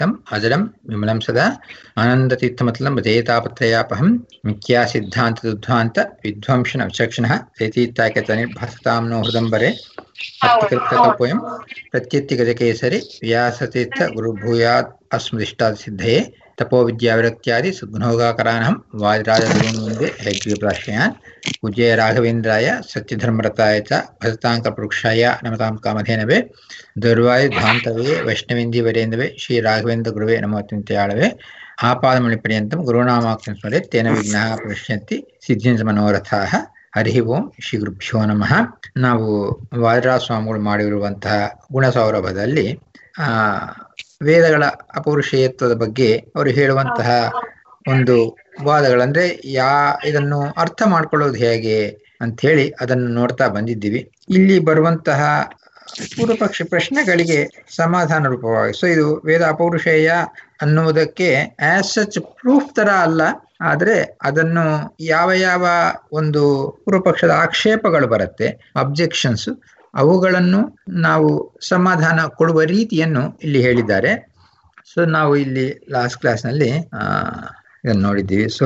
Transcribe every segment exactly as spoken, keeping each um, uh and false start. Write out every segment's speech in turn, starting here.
अव्यक्तम् अजरं विमलं सदा आनन्दतीर्थमतलं भजेतापत्रयापहं मिथ्या सिद्धान्तदुद्ध्वान्त विध्वंसन विचक्षणः चैतीत्याख्यतनिर्भासतां नो हृदम्बरे भक्तिकृतकल्पोऽयं प्रत्यत्तिगजकेसरि व्यासतीर्थ गुरुभूयात् अस्मदिष्टासिद्धये तपोविद्याविरक्त्यादि सुग्नोगाकरानहं वादिराजगुरून् वन्दे हैग्रीवप्राश्रयान् पूज्य राघवेन्द्राय सत्यधर्मरताय च भजताङ्कपुरुषाय नमतां कामधेनवे दुर्वाय ध्वान्तवे वैष्णवेन्दीवरेन्दवे श्री राघवेन्द्र गुरुवे नमोऽत्यन्त्याळवे आपादमणिपर्यन्तं गुरुनामाख्यं स्मरेत् तेन विघ्नाः प्रविश्यन्ति सिद्ध्यन्ति मनोरथाः ಹರಿ ಓಂ ಶ್ರೀ ಗುರುಭ್ಯೋ ನಮಃ. ನಾವು ವಾದಿರಾಜ ಸ್ವಾಮಿಗಳು ಮಾಡಿರುವಂತಹ ಗುಣಸೌರಭದಲ್ಲಿ ಆ ವೇದಗಳ ಅಪೌರುಷೇಯತ್ವದ ಬಗ್ಗೆ ಅವರು ಹೇಳುವಂತಹ ಒಂದು ವಾದಗಳಂದ್ರೆ ಯಾ ಇದನ್ನು ಅರ್ಥ ಮಾಡ್ಕೊಳ್ಳೋದು ಹೇಗೆ ಅಂತ ಹೇಳಿ ಅದನ್ನು ನೋಡ್ತಾ ಬಂದಿದ್ದೀವಿ. ಇಲ್ಲಿ ಬರುವಂತಹ ಪೂರ್ವ ಪಕ್ಷ ಪ್ರಶ್ನೆಗಳಿಗೆ ಸಮಾಧಾನ ರೂಪವಾಗಿ ಸೊ ಇದು ವೇದ ಅಪೌರುಷೇಯ ಅನ್ನುವುದಕ್ಕೆ ಆಸ್ ಸಚ್ ಪ್ರೂಫ್ ತರ ಅಲ್ಲ, ಆದ್ರೆ ಅದನ್ನು ಯಾವ ಯಾವ ಒಂದು ಪೂರ್ವಪಕ್ಷದ ಆಕ್ಷೇಪಗಳು ಬರುತ್ತೆ, ಅಬ್ಜೆಕ್ಷನ್ಸ್, ಅವುಗಳನ್ನು ನಾವು ಸಮಾಧಾನ ಕೊಡುವ ರೀತಿಯನ್ನು ಇಲ್ಲಿ ಹೇಳಿದ್ದಾರೆ. ಸೊ ನಾವು ಇಲ್ಲಿ ಲಾಸ್ಟ್ ಕ್ಲಾಸ್ ನಲ್ಲಿ ಆ ಇದನ್ನು ನೋಡಿದ್ದೀವಿ. ಸೊ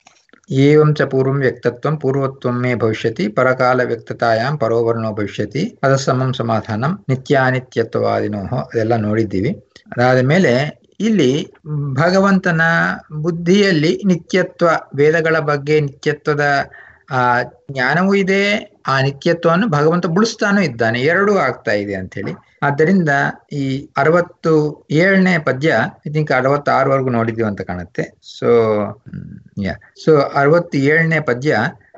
ಏವಂ ಚ ಪೂರ್ವಂ ವ್ಯಕ್ತತ್ವಂ ಪೂರ್ವತ್ವಂ ಮೇ ಭವಿಷ್ಯತಿ ಪರಕಾಲ ವ್ಯಕ್ತತಾಯಾಂ ಪರೋವರ್ಣೋ ಭವಿಷ್ಯತಿ ಅದಸಮಂ ಸಮಾಧಾನಂ ನಿತ್ಯಾನಿತ್ಯತ್ವವಾದಿನೋಹೋ ಅದೆಲ್ಲ ನೋಡಿದ್ದೀವಿ. ಅದಾದ ಮೇಲೆ ಇಲ್ಲಿ ಭಗವಂತನ ಬುದ್ಧಿಯಲ್ಲಿ ನಿತ್ಯತ್ವ, ವೇದಗಳ ಬಗ್ಗೆ ನಿತ್ಯತ್ವದ ಆ ಜ್ಞಾನವೂ ಇದೆ, ಆ ನಿತ್ಯತ್ವವನ್ನು ಭಗವಂತ ಬಳಸ್ತಾನೂ ಇದ್ದಾನೆ, ಎರಡೂ ಆಗ್ತಾ ಇದೆ ಅಂತ ಹೇಳಿ. ಆದ್ದರಿಂದ ಈ ಅರವತ್ತು ಏಳನೇ ಪದ್ಯ ಐ ಥಿಂಕ್ ಅರವತ್ತಾರವರೆಗೂ ನೋಡಿದೀವಿ ಅಂತ ಕಾಣುತ್ತೆ. ಸೊ ಯಾ ಸೊ ಅರವತ್ತು ಏಳನೇ ಪದ್ಯ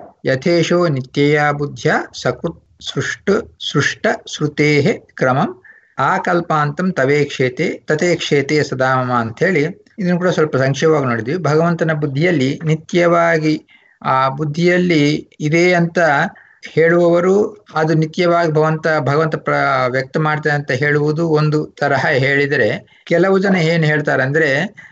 ಯಥೇಶೋ ನಿತ್ಯಯ ಬುದ್ಧ್ಯ ಸಕೃತ್ ಸೃಷ್ಟ ಸೃಷ್ಟ ಶ್ರುತೇ ಕ್ರಮಂ ಆಕಲ್ಪಾಂತಂ ತವೇಕ್ಷೇತೆ ತಥೇಕ್ಷೇತೆ ಸದಾಮ ಅಂತ ಹೇಳಿ ಇದನ್ನು ಕೂಡ ಸ್ವಲ್ಪ ಸಂಕ್ಷೇಪವಾಗಿ ನೋಡಿದ್ವಿ. ಭಗವಂತನ ಬುದ್ಧಿಯಲ್ಲಿ ನಿತ್ಯವಾಗಿ ಆ ಬುದ್ಧಿಯಲ್ಲಿ ಇದೆ ಅಂತ ಹೇಳುವವರು ಅದು ನಿತ್ಯವಾಗಿ ಭಗವಂತ ಭಗವಂತ ಪ್ರ ವ್ಯಕ್ತ ಮಾಡ್ತಾರೆ ಅಂತ ಹೇಳುವುದು ಒಂದು ತರಹ ಹೇಳಿದರೆ, ಕೆಲವು ಜನ ಏನ್ ಹೇಳ್ತಾರೆ ಅಂದ್ರೆ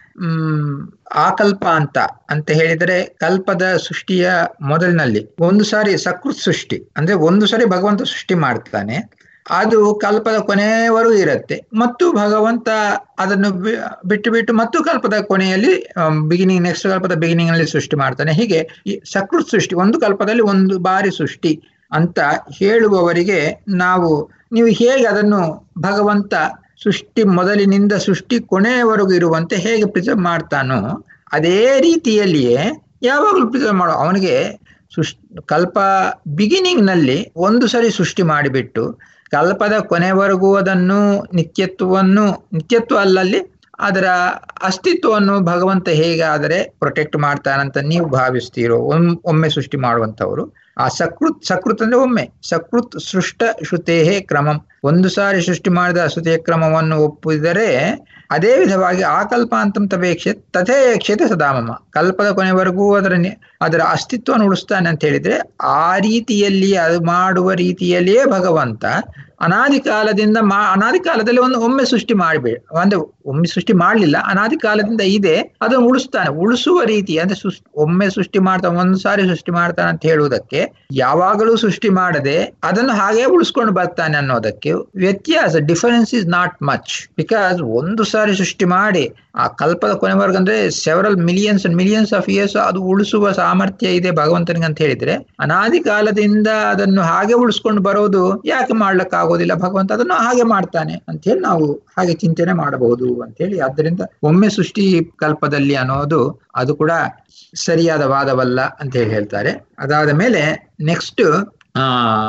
ಹ್ಮ್ ಆಕಲ್ಪ ಅಂತ ಅಂತ ಹೇಳಿದರೆ ಕಲ್ಪದ ಸೃಷ್ಟಿಯ ಮೊದಲಿನಲ್ಲಿ ಒಂದು ಸಾರಿ ಸಕೃತ್ ಸೃಷ್ಟಿ ಅಂದ್ರೆ ಒಂದು ಸಾರಿ ಭಗವಂತ ಸೃಷ್ಟಿ ಮಾಡ್ತಾನೆ, ಅದು ಕಲ್ಪದ ಕೊನೆಯವರೆಗೂ ಇರುತ್ತೆ, ಮತ್ತು ಭಗವಂತ ಅದನ್ನು ಬಿಟ್ಟು ಬಿಟ್ಟು ಮತ್ತು ಕಲ್ಪದ ಕೊನೆಯಲ್ಲಿ ಬಿಗಿನಿಂಗ್ ನೆಕ್ಸ್ಟ್ ಕಲ್ಪದ ಬಿಗಿನಿಂಗ್ ನಲ್ಲಿ ಸೃಷ್ಟಿ ಮಾಡ್ತಾನೆ. ಹೀಗೆ ಈ ಸಕೃತ್ ಸೃಷ್ಟಿ ಒಂದು ಕಲ್ಪದಲ್ಲಿ ಒಂದು ಬಾರಿ ಸೃಷ್ಟಿ ಅಂತ ಹೇಳುವವರಿಗೆ ನಾವು ನೀವು ಹೇಗೆ ಅದನ್ನು ಭಗವಂತ ಸೃಷ್ಟಿ ಮೊದಲಿನಿಂದ ಸೃಷ್ಟಿ ಕೊನೆಯವರೆಗೂ ಇರುವಂತೆ ಹೇಗೆ ಪ್ರಿಸರ್ವ್ ಮಾಡ್ತಾನೋ ಅದೇ ರೀತಿಯಲ್ಲಿಯೇ ಯಾವಾಗಲೂ ಪ್ರಿಸರ್ವ್ ಮಾಡೋ ಅವನಿಗೆ ಸೃಷ್ಟಿ ಕಲ್ಪ ಬಿಗಿನಿಂಗ್ ನಲ್ಲಿ ಒಂದು ಸರಿ ಸೃಷ್ಟಿ ಮಾಡಿಬಿಟ್ಟು ಕಲ್ಪದ ಕೊನೆವರೆಗೂ ಅದನ್ನು ನಿತ್ಯತ್ವವನ್ನು ನಿತ್ಯತ್ವ ಅಲ್ಲಲ್ಲಿ ಅದರ ಅಸ್ತಿತ್ವವನ್ನು ಭಗವಂತ ಹೇಗಾದರೆ ಪ್ರೊಟೆಕ್ಟ್ ಮಾಡ್ತಾನಂತ ನೀವು ಭಾವಿಸ್ತೀರೋ ಒಮ್ಮೆ ಸೃಷ್ಟಿ ಮಾಡುವಂಥವ್ರು, ಆ ಸಕೃತ್ ಸಕೃತ್ ಅಂದ್ರೆ ಒಮ್ಮೆ ಸಕೃತ್ ಸೃಷ್ಟ ಶ್ರುತೇಹೇ ಕ್ರಮಂ ಒಂದು ಸಾರಿ ಸೃಷ್ಟಿ ಮಾಡಿದ ಶ್ರುತಿಯ ಕ್ರಮವನ್ನು ಒಪ್ಪಿದರೆ ಅದೇ ವಿಧವಾಗಿ ಆಕಲ್ಪಾಂತಂ ತವೇಕ್ಷೆ ತಥೇಕ್ಷತೆ ಸದಾಮಮ ಕಲ್ಪದ ಕೊನೆವರೆಗೂ ಅದರ ಅದರ ಅಸ್ತಿತ್ವವನ್ನು ಉಳಿಸ್ತಾನೆ ಅಂತ ಹೇಳಿದ್ರೆ ಆ ರೀತಿಯಲ್ಲಿ ಅದು ಮಾಡುವ ರೀತಿಯಲ್ಲಿಯೇ ಭಗವಂತ ಅನಾದಿ ಕಾಲದಿಂದ ಮಾ ಅನಾದಿ ಕಾಲದಲ್ಲಿ ಒಂದು ಒಮ್ಮೆ ಸೃಷ್ಟಿ ಮಾಡಬೇಡ ಅಂದ್ರೆ ಒಮ್ಮೆ ಸೃಷ್ಟಿ ಮಾಡ್ಲಿಲ್ಲ, ಅನಾದಿ ಕಾಲದಿಂದ ಇದೆ, ಅದನ್ನು ಉಳಿಸ್ತಾನೆ. ಉಳಿಸುವ ರೀತಿ ಅಂದ್ರೆ ಸೃಷ್ಟಿ ಒಮ್ಮೆ ಸೃಷ್ಟಿ ಮಾಡ್ತಾನೆ, ಒಂದು ಸಾರಿ ಸೃಷ್ಟಿ ಮಾಡ್ತಾನೆ ಅಂತ ಹೇಳುವುದಕ್ಕೆ ಯಾವಾಗಲೂ ಸೃಷ್ಟಿ ಮಾಡದೆ ಅದನ್ನು ಹಾಗೆ ಉಳಿಸ್ಕೊಂಡು ಬರ್ತಾನೆ ಅನ್ನೋದಕ್ಕೆ ವ್ಯತ್ಯಾಸ. Difference is not much, because ಒಂದು ಸಾರಿ ಸೃಷ್ಟಿ ಮಾಡಿ ಆ ಕಲ್ಪದ ಕೊನೆವರೆಗೂ ಅಂದ್ರೆ several millions and millions of years ಅದು ಉಳಿಸುವ ಸಾಮರ್ಥ್ಯ ಇದೆ ಭಗವಂತನಿಗೆ ಅಂತ ಹೇಳಿದ್ರೆ ಅನಾದಿ ಕಾಲದಿಂದ ಅದನ್ನು ಹಾಗೆ ಉಳಿಸ್ಕೊಂಡು ಬರೋದು ಯಾಕೆ ಮಾಡ್ಲಿಕ್ಕಾಗೋದಿಲ್ಲ, ಭಗವಂತ ಅದನ್ನು ಹಾಗೆ ಮಾಡ್ತಾನೆ ಅಂತ ಹೇಳಿ ನಾವು ಹಾಗೆ ಚಿಂತನೆ ಮಾಡಬಹುದು ಅಂತ ಹೇಳಿ. ಆದ್ದರಿಂದ ಒಮ್ಮೆ ಸೃಷ್ಟಿ ಕಲ್ಪದಲ್ಲಿ ಅನ್ನೋದು ಅದು ಕೂಡ ಸರಿಯಾದ ವಾದವಲ್ಲ ಅಂತ ಹೇಳಿ ಹೇಳ್ತಾರೆ. ಅದಾದ ಮೇಲೆ ನೆಕ್ಸ್ಟ್ ಆ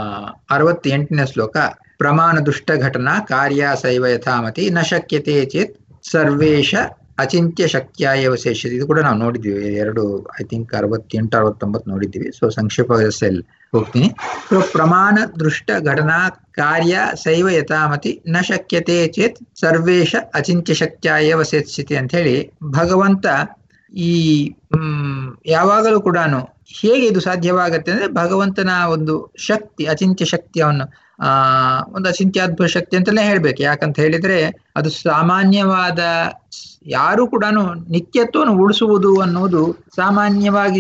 ಅರವತ್ತೆಂಟನೇ ಶ್ಲೋಕ ಪ್ರಮಾಣ ದುಷ್ಟ ಘಟನಾ ಕಾರ್ಯ ಸೈವ ಯಥಾಮತಿ ನ ಶಕ್ಯತೆ ಚೇತ್ ಸರ್ವೇಶ ಅಚಿಂತ್ಯ ಶಕ್ತಿಯ ಅವಶೇಷತೆ. ಇದು ಕೂಡ ನಾವು ನೋಡಿದ್ವಿ, ಎರಡು ಐ ಥಿಂಕ್ ಅರವತ್ತೆಂಟು ಅರವತ್ತೊಂಬತ್ತು ನೋಡಿದ್ದೀವಿ. ಸೊ ಸಂಕ್ಷೇಪ ಸೆಲ್ ಹೋಗ್ತೀನಿ. ಸೊ ಪ್ರಮಾಣ ದೃಷ್ಟ ಘಟನಾ ಕಾರ್ಯ ಸೈವ ಯಥಾಮತಿ ನ ಶಕ್ಯತೆ ಚೇತ್ ಸರ್ವೇಶ ಅಚಿಂತ್ಯ ಶಕ್ತಿಯ ಅವಶೇಷತೆ ಅಂತ ಹೇಳಿ ಭಗವಂತ ಈ ಹ್ಮ್ ಯಾವಾಗಲೂ ಕೂಡ ಹೇಗೆ ಇದು ಸಾಧ್ಯವಾಗತ್ತೆ ಅಂದ್ರೆ ಭಗವಂತನ ಒಂದು ಶಕ್ತಿ ಅಚಿಂತ್ಯ ಶಕ್ತಿಯನ್ನು ಆ ಒಂದು ಅಚಿಂತ್ಯಾದ್ಭುತ ಶಕ್ತಿ ಅಂತೆಲ್ಲ ಹೇಳ್ಬೇಕು. ಯಾಕಂತ ಹೇಳಿದ್ರೆ ಅದು ಸಾಮಾನ್ಯವಾದ ಯಾರು ಕೂಡ ನಿತ್ಯತ್ವವನ್ನು ಉಳಿಸುವುದು ಅನ್ನೋದು ಸಾಮಾನ್ಯವಾಗಿ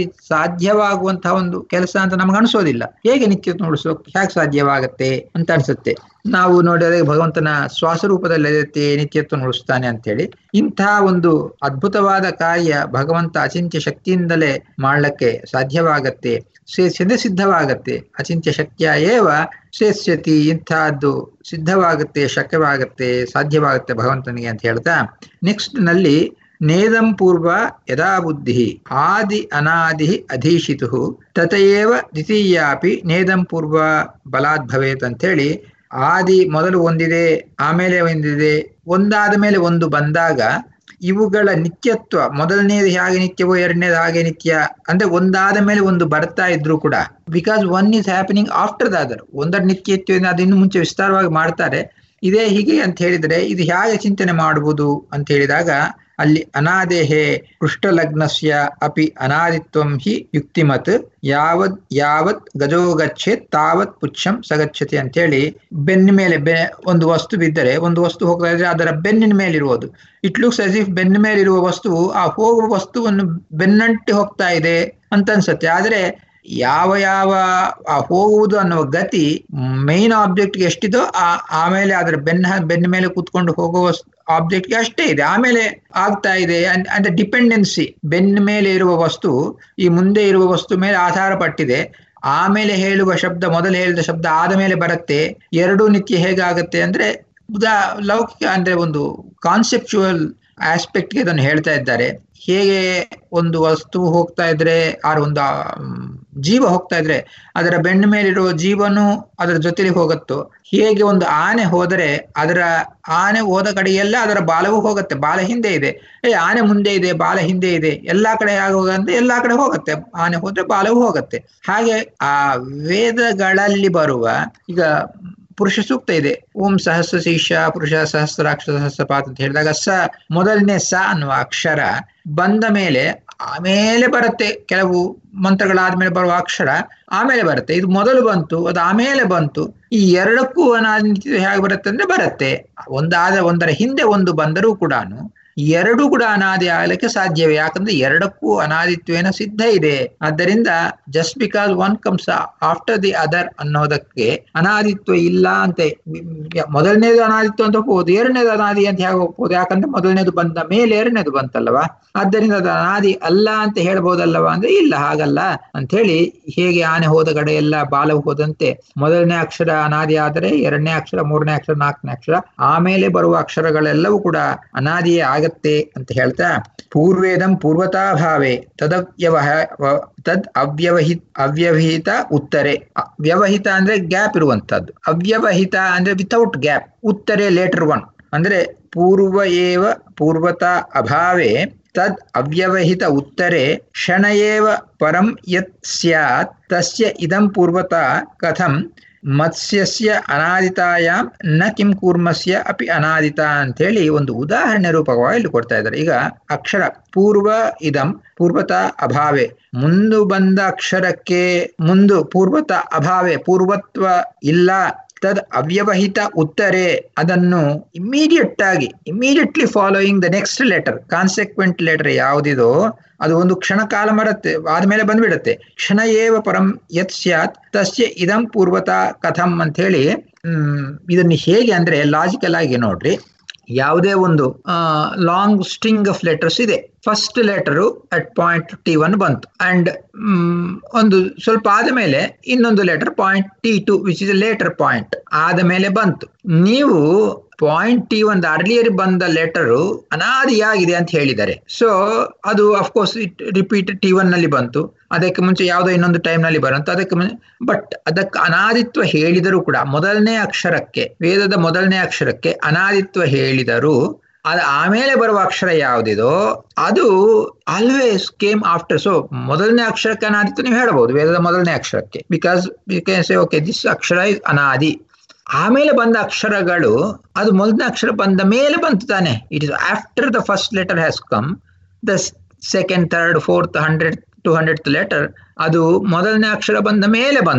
ಸಾಧ್ಯವಾಗುವಂತಹ ಒಂದು ಕೆಲಸ ಅಂತ ನಮ್ಗೆ ಅನಿಸೋದಿಲ್ಲ. ಹೇಗೆ ನಿತ್ಯತ್ವ ಉಳಿಸೋಕೆ ಹೇಗೆ ಸಾಧ್ಯವಾಗತ್ತೆ ಅಂತ ಅನ್ಸುತ್ತೆ. ನಾವು ನೋಡಿದ್ರೆ ಭಗವಂತನ ಶ್ವಾಸರೂಪದಲ್ಲಿ ನಿತ್ಯತ್ವ ನುಡಿಸ್ತಾನೆ ಅಂತೇಳಿ. ಇಂತಹ ಒಂದು ಅದ್ಭುತವಾದ ಕಾರ್ಯ ಭಗವಂತ ಅಚಿಂತ್ಯ ಶಕ್ತಿಯಿಂದಲೇ ಮಾಡ್ಲಿಕ್ಕೆ ಸಾಧ್ಯವಾಗತ್ತೆ, ಸಿದ್ಧ ಸಿದ್ಧವಾಗತ್ತೆ. ಅಚಿಂತ್ಯ ಶಕ್ತಿಯ ಏವ ಶ್ರೇಷ್ಯತಿ, ಇಂತಹದ್ದು ಸಿದ್ಧವಾಗುತ್ತೆ, ಶಕ್ಯವಾಗತ್ತೆ, ಸಾಧ್ಯವಾಗುತ್ತೆ ಭಗವಂತನಿಗೆ ಅಂತ ಹೇಳ್ತಾ ನೆಕ್ಸ್ಟ್ ನಲ್ಲಿ ನೇದಂ ಪೂರ್ವ ಯದಾ ಬುದ್ಧಿ ಆದಿ ಅನಾದಿ ಅಧೀಶಿತು ತತಯೇವ ದ್ವಿತೀಯಾಪಿ ನೇದಂ ಪೂರ್ವ ಬಲಾದ್ ಭವೇತ್ ಅಂತ ಹೇಳಿ, ಆದಿ ಮೊದಲು ಒಂದಿದೆ, ಆಮೇಲೆ ಒಂದಿದೆ, ಒಂದಾದ ಮೇಲೆ ಒಂದು ಬಂದಾಗ ಇವುಗಳ ನಿತ್ಯತ್ವ ಮೊದಲನೇದು ಹೇಗೆ ನಿತ್ಯವೋ ಎರಡನೇದು ಹಾಗೆ ನಿತ್ಯ ಅಂದ್ರೆ ಒಂದಾದ ಮೇಲೆ ಒಂದು ಬರ್ತಾ ಇದ್ರು ಕೂಡ because one is happening after the other. ಒಂದರ ನಿತ್ಯತ್ವ ಅದು ಇನ್ನು ಮುಂಚೆ ವಿಸ್ತಾರವಾಗಿ ಮಾಡ್ತಾರೆ. ಇದೇ ಹೀಗೆ ಅಂತ ಹೇಳಿದ್ರೆ ಇದು ಹೇಗೆ ಚಿಂತನೆ ಮಾಡುವುದು ಅಂತ ಹೇಳಿದಾಗ ಅಲ್ಲಿ ಅನಾದೇಹೇ ಪೃಷ್ಠಲಗ್ನಸ್ಯ ಅಪಿ ಅನಾದಿತ್ವಂ ಹಿ ಯುಕ್ತಿಮತ್ ಯಾವತ್ ಯಾವತ್ ಗಜೋ ಗಚ್ಚೇತ್ ತಾವತ್ ಪುಚ್ಛಂ ಸಗಚ್ಚತಿ ಅಂತ ಹೇಳಿ, ಬೆನ್ನ ಮೇಲೆ ಬೆ ಒಂದು ವಸ್ತು ಬಿದ್ದರೆ ಒಂದು ವಸ್ತು ಹೋಗ್ತಾ ಇದ್ರೆ ಅದರ ಬೆನ್ನಿನ ಮೇಲಿರುವುದು, ಇಟ್ ಲುಕ್ಸ್ ಆಸ್ ಇಫ್ ಬೆನ್ನ ಮೇಲಿರುವ ವಸ್ತುವು ಆ ಹೋಗುವ ವಸ್ತುವನ್ನು ಬೆನ್ನಂಟಿ ಹೋಗ್ತಾ ಇದೆ ಅಂತ ಅನ್ಸುತ್ತೆ. ಆದ್ರೆ ಯಾವ ಯಾವ ಆ ಹೋಗುವುದು ಅನ್ನುವ ಗತಿ ಮೈನ್ ಆಬ್ಜೆಕ್ಟ್ಗೆ ಎಷ್ಟಿದೋ ಆ ಆಮೇಲೆ ಅದರ ಬೆನ್ನ ಬೆನ್ನ ಮೇಲೆ ಕೂತ್ಕೊಂಡು ಹೋಗುವ ಆಬ್ಜೆಕ್ಟ್ಗೆ ಅಷ್ಟೇ ಇದೆ, ಆಮೇಲೆ ಆಗ್ತಾ ಇದೆ. ಅಂಡ್ ಡಿಪೆಂಡೆನ್ಸಿ ಬೆನ್ನ ಮೇಲೆ ಇರುವ ವಸ್ತು ಈ ಮುಂದೆ ಇರುವ ವಸ್ತು ಮೇಲೆ ಆಧಾರ ಪಟ್ಟಿದೆ. ಆಮೇಲೆ ಹೇಳುವ ಶಬ್ದ ಮೊದಲು ಹೇಳಿದ ಶಬ್ದ ಆದ ಮೇಲೆ ಬರುತ್ತೆ. ಎರಡೂ ನಿತ್ಯ ಹೇಗಾಗತ್ತೆ ಅಂದ್ರೆ ಉದಾ ಲೌಕಿಕ ಅಂದ್ರೆ ಒಂದು ಕಾನ್ಸೆಪ್ಚುವಲ್ ಆಸ್ಪೆಕ್ಟ್ಗೆ ಇದನ್ನು ಹೇಳ್ತಾ ಇದ್ದಾರೆ. ಹೇಗೆ ಒಂದು ವಸ್ತು ಹೋಗ್ತಾ ಇದ್ರೆ ಆ ಒಂದು ಜೀವ ಹೋಗ್ತಾ ಇದ್ರೆ ಅದರ ಬೆನ್ನ ಮೇಲಿರುವ ಜೀವನು ಅದರ ಜೊತೆಲಿ ಹೋಗುತ್ತೋ, ಹೇಗೆ ಒಂದು ಆನೆ ಹೋದರೆ ಅದರ ಆನೆ ಹೋದ ಕಡೆಯೆಲ್ಲ ಅದರ ಬಾಲವೂ ಹೋಗುತ್ತೆ, ಬಾಲ ಹಿಂದೆ ಇದೆ, ಏ ಆನೆ ಮುಂದೆ ಇದೆ ಬಾಲ ಹಿಂದೆ ಇದೆ, ಎಲ್ಲಾ ಕಡೆ ಹೇಗೆ ಹೋಗಂತೆ ಎಲ್ಲಾ ಕಡೆ ಹೋಗುತ್ತೆ, ಆನೆ ಹೋದ್ರೆ ಬಾಲವೂ ಹೋಗುತ್ತೆ. ಹಾಗೆ ಆ ವೇದಗಳಲ್ಲಿ ಬರುವ ಈಗ ಪುರುಷ ಸೂಕ್ತ ಇದೆ, ಓಂ ಸಹಸ್ರ ಶೀರ್ಷ ಪುರುಷ ಸಹಸ್ರಾಕ್ಷ ಸಹಸ್ರಪಾತ್ ಅಂತ ಹೇಳಿದಾಗ ಸ ಮೊದಲನೇ ಸ ಅನ್ನುವ ಅಕ್ಷರ ಬಂದ ಮೇಲೆ ಆಮೇಲೆ ಬರುತ್ತೆ, ಕೆಲವು ಮಂತ್ರಗಳಾದ್ಮೇಲೆ ಬರುವ ಅಕ್ಷರ ಆಮೇಲೆ ಬರುತ್ತೆ. ಇದು ಮೊದಲು ಬಂತು ಅದು ಆಮೇಲೆ ಬಂತು. ಈ ಎರಡಕ್ಕೂ ಅನಾದಿ ಹೇಗೆ ಬರುತ್ತೆ ಅಂದ್ರೆ ಬರುತ್ತೆ, ಒಂದಾದ ಒಂದರ ಹಿಂದೆ ಒಂದು ಬಂದರೂ ಕೂಡ ಎರಡು ಕೂಡ ಅನಾದಿ ಆಗಲಿಕ್ಕೆ ಸಾಧ್ಯವೇ, ಯಾಕಂದ್ರೆ ಎರಡಕ್ಕೂ ಅನಾದಿತ್ವೇನ ಸಿದ್ಧ ಇದೆ. ಆದ್ದರಿಂದ just because one comes after the other ಅನ್ನೋದಕ್ಕೆ ಅನಾದಿತ್ವ ಇಲ್ಲ ಅಂತ, ಮೊದಲನೇದು ಅನಾದಿತ್ವ ಅಂತ ಹೋಗ್ಬೋದು, ಎರಡನೇದು ಅನಾದಿ ಅಂತ ಹೇಗೆ ಹೋಗ್ಬೋದು, ಯಾಕಂದ್ರೆ ಮೊದಲನೇದು ಬಂದ ಮೇಲೆ ಎರಡನೇದು ಬಂತಲ್ಲವಾ, ಆದ್ದರಿಂದ ಅದು ಅನಾದಿ ಅಲ್ಲ ಅಂತ ಹೇಳ್ಬೋದಲ್ಲವಾ ಅಂದ್ರೆ ಇಲ್ಲ, ಹಾಗಲ್ಲ ಅಂತ ಹೇಳಿ. ಹೇಗೆ ಆನೆ ಹೋದ ಕಡೆ ಎಲ್ಲ ಬಾಲವು ಹೋದಂತೆ ಮೊದಲನೇ ಅಕ್ಷರ ಅನಾದಿ ಆದರೆ ಎರಡನೇ ಅಕ್ಷರ ಮೂರನೇ ಅಕ್ಷರ ನಾಲ್ಕನೇ ಅಕ್ಷರ ಆಮೇಲೆ ಬರುವ ಅಕ್ಷರಗಳೆಲ್ಲವೂ ಕೂಡ ಅನಾದಿಯೇ ಆಗತ್ತೆ ಅಂತ ಹೇಳ್ತಾ, ಪೂರ್ವೇದಂ ಪೂರ್ವತಾಭಾವೆ ತದವ್ಯವಹ ತದ್ ಅವ್ಯವಹಿತ ಅವ್ಯವಹಿತ ಉತ್ತರೆ. ವ್ಯವಹಿತ ಅಂದ್ರೆ ಗ್ಯಾಪ್ ಇರುವಂತದ್ದು, ಅವ್ಯವಹಿತ ಅಂದ್ರೆ ವಿತೌಟ್ ಗ್ಯಾಪ್, ಉತ್ತರೆ ಲೇಟರ್ ಒನ್ ಅಂದ್ರೆ ಪೂರ್ವ ಏವ ಪೂರ್ವತಾ ಅಭಾವೆ ತದ್ ಅವ್ಯವಹಿತ ಉತ್ತರೆ ಕ್ಷಣಯೇವ ಪರಂ ಯತ್ ಸ್ಯಾತ್ ತಸ್ಯ ಇದಂ ಪೂರ್ವತಾ ಕಥಂ ಮತ್ಸ್ಯಸ್ಯ ಅನಾದಿತಾಯಾಮ್ ನ ಕಿಂ ಕೂರ್ಮಸ್ಯ ಅಪಿ ಅನಾದಿತ ಅಂತ ಹೇಳಿ ಒಂದು ಉದಾಹರಣೆ ರೂಪವಾಗಿ ಇಲ್ಲಿ ಕೊಡ್ತಾ ಇದ್ದಾರೆ. ಈಗ ಅಕ್ಷರ ಪೂರ್ವ ಇದಂ ಪೂರ್ವತಾ ಅಭಾವೆ, ಮುಂದು ಬಂದ ಅಕ್ಷರಕ್ಕೆ ಮುಂದು ಪೂರ್ವತಾ ಅಭಾವೆ ಪೂರ್ವತ್ವ ಇಲ್ಲ, ತದ್ ಅವ್ಯವಹಿತ ಉತ್ತರೆ ಅದನ್ನು ಇಮಿಡಿಯೇಟ್ ಆಗಿ immediately following the next letter consequent letter ಯಾವುದಿದೋ ಅದು ಒಂದು ಕ್ಷಣ ಕಾಲ ಬರುತ್ತೆ, ಆದ್ಮೇಲೆ ಬಂದ್ಬಿಡುತ್ತೆ. ಕ್ಷಣ ಏವ ಪರಂ ಯತ್ ಸ್ಯಾತ್ ತಸ್ಯ ಇದಂ ಪೂರ್ವತಾ ಕಥಂ ಅಂತ ಹೇಳಿ. ಹ್ಮ್ ಇದನ್ನು ಹೇಗೆ ಅಂದ್ರೆ ಲಾಜಿಕಲ್ ಆಗಿ ನೋಡ್ರಿ, ಯಾವುದೇ ಒಂದು ಲಾಂಗ್ ಸ್ಟ್ರಿಂಗ್ ಆಫ್ ಲೆಟರ್ಸ್ ಇದೆ. First letter at point T one ಬಂತು ಅಂಡ್ ಒಂದು ಸ್ವಲ್ಪ ಆದ ಮೇಲೆ ಇನ್ನೊಂದು letter point T two which is later point ಆದ ಮೇಲೆ ಬಂತು. ನೀವು ಪಾಯಿಂಟ್ ಟಿ ಒಂದು ಅರ್ಲಿಯರ್ ಬಂದ ಲೆಟರು ಅನಾದಿಯಾಗಿದೆ ಅಂತ ಹೇಳಿದ್ದಾರೆ. ಸೊ ಅದು of course it repeat T one ನಲ್ಲಿ ಬಂತು, ಅದಕ್ಕೆ ಮುಂಚೆ ಯಾವುದೋ ಇನ್ನೊಂದು ಟೈಮ್ ನಲ್ಲಿ ಬರಂತು, ಅದಕ್ಕೆ ಮುಂಚೆ ಬಟ್ ಅದಕ್ಕೆ ಅನಾದಿತ್ವ ಹೇಳಿದರೂ ಕೂಡ ಮೊದಲನೇ ಅಕ್ಷರಕ್ಕೆ ವೇದದ ಮೊದಲನೇ ಅಕ್ಷರಕ್ಕೆ ಅನಾದಿತ್ವ ಹೇಳಿದರು, ಅದು ಆಮೇಲೆ ಬರುವ ಅಕ್ಷರ ಯಾವುದಿದೋ ಅದು ಆಲ್ವೇಸ್ ಕೇಮ್ ಆಫ್ಟರ್. ಸೊ ಮೊದಲನೇ ಅಕ್ಷರಕ್ಕೆ ಅನಾದಿತ್ವ ನೀವು ಹೇಳಬಹುದು ವೇದದ ಮೊದಲನೇ ಅಕ್ಷರಕ್ಕೆ, because you can say okay this ಅಕ್ಷರ ಇಸ್ ಅನಾದಿ. ಆಮೇಲೆ ಬಂದ ಅಕ್ಷರಗಳು ಅದು ಮೊದಲನೇ ಅಕ್ಷರ ಬಂದ ಮೇಲೆ ಬಂತು ತಾನೆ, it is after the first letter has come the second third fourth hundred two hundred letter ಅದು ಮೊದಲನೇ ಅಕ್ಷರ ಬಂದ ಮೇಲೆ ಬಂತು.